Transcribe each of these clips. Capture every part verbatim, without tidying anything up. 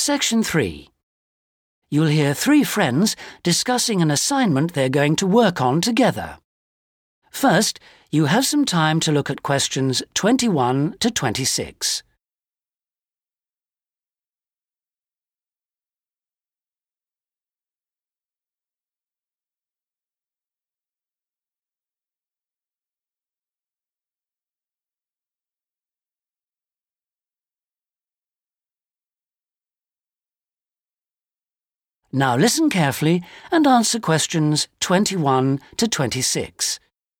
Section three. You'll hear three friends discussing an assignment they're going to work on together. First, you have some time to look at questions twenty-one to twenty-six. Now listen carefully and answer questions twenty-one to twenty-six.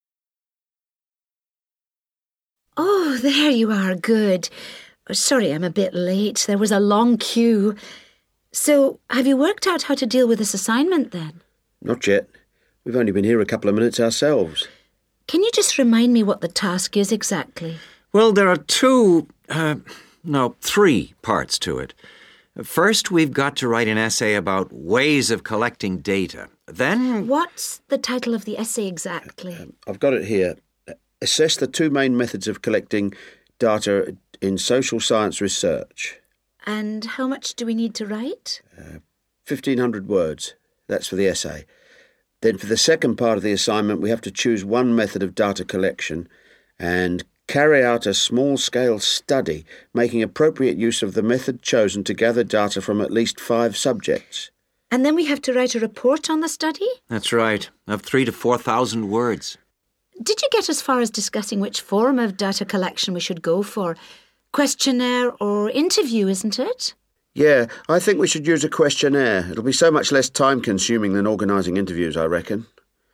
Oh, there you are, good. Sorry I'm a bit late. There was a long queue. So, have you worked out how to deal with this assignment then? Not yet. We've only been here a couple of minutes ourselves. Can you just remind me what the task is exactly? Well, there are two, uh, no, three parts to it. First, we've got to write an essay about ways of collecting data. Then... What's the title of the essay exactly? Um, I've got it here. Assess the two main methods of collecting data in social science research. And how much do we need to write? Uh, fifteen hundred words. That's for the essay. Then for the second part of the assignment, we have to choose one method of data collection and carry out a small-scale study, making appropriate use of the method chosen to gather data from at least five subjects. And then we have to write a report on the study? That's right, of three to four thousand words. Did you get as far as discussing which form of data collection we should go for? Questionnaire or interview, isn't it? Yeah, I think we should use a questionnaire. It'll be so much less time-consuming than organising interviews, I reckon.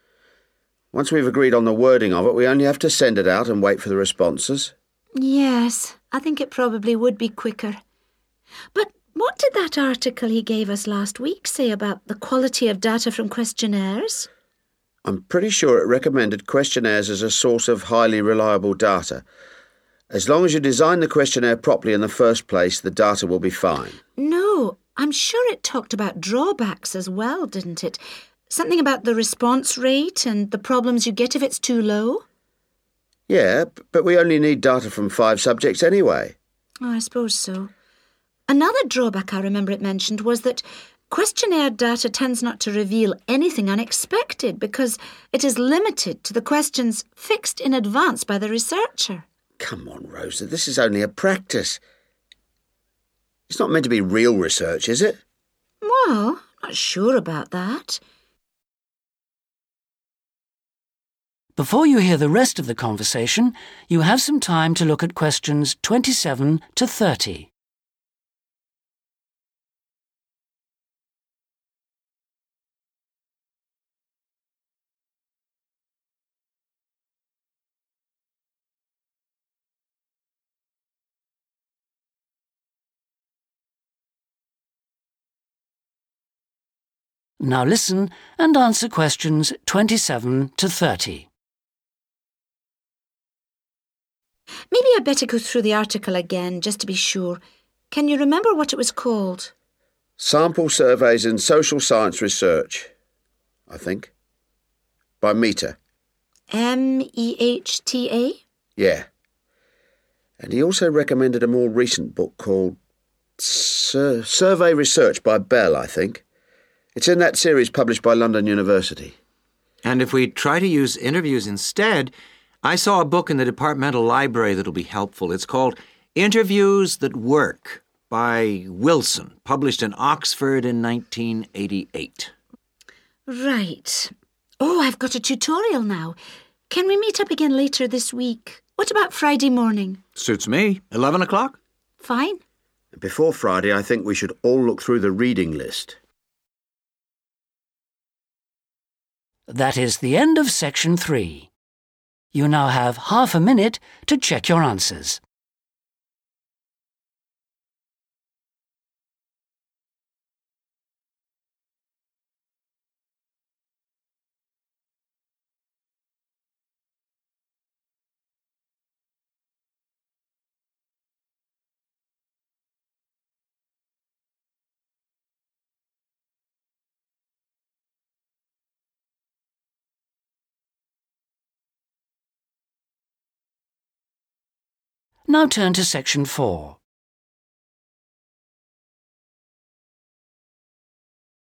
Once we've agreed on the wording of it, we only have to send it out and wait for the responses. Yes, I think it probably would be quicker. But what did that article he gave us last week say about the quality of data from questionnaires? I'm pretty sure it recommended questionnaires as a source of highly reliable data. As long as you design the questionnaire properly in the first place, the data will be fine. No, I'm sure it talked about drawbacks as well, didn't it? Something about the response rate and the problems you get if it's too low? Yeah, but we only need data from five subjects anyway. Oh, I suppose so. Another drawback I remember it mentioned was that questionnaire data tends not to reveal anything unexpected because it is limited to the questions fixed in advance by the researcher. Come on, Rosa, this is only a practice. It's not meant to be real research, is it? Well, not sure about that. Before you hear the rest of the conversation, you have some time to look at questions twenty-seven to thirty. Now listen and answer questions twenty-seven to thirty. Maybe I'd better go through the article again, just to be sure. Can you remember what it was called? Sample Surveys in Social Science Research, I think. By Mehta. M E H T A? Yeah. And he also recommended a more recent book called Sur- Survey Research by Bell, I think. It's in that series published by London University. And if we try to use interviews instead, I saw a book in the departmental library that'll be helpful. It's called Interviews That Work by Wilson, published in Oxford in nineteen eighty-eight. Right. Oh, I've got a tutorial now. Can we meet up again later this week? What about Friday morning? Suits me. Eleven o'clock? Fine. Before Friday, I think we should all look through the reading list. That is the end of section three. You now have half a minute to check your answers. Now turn to section four.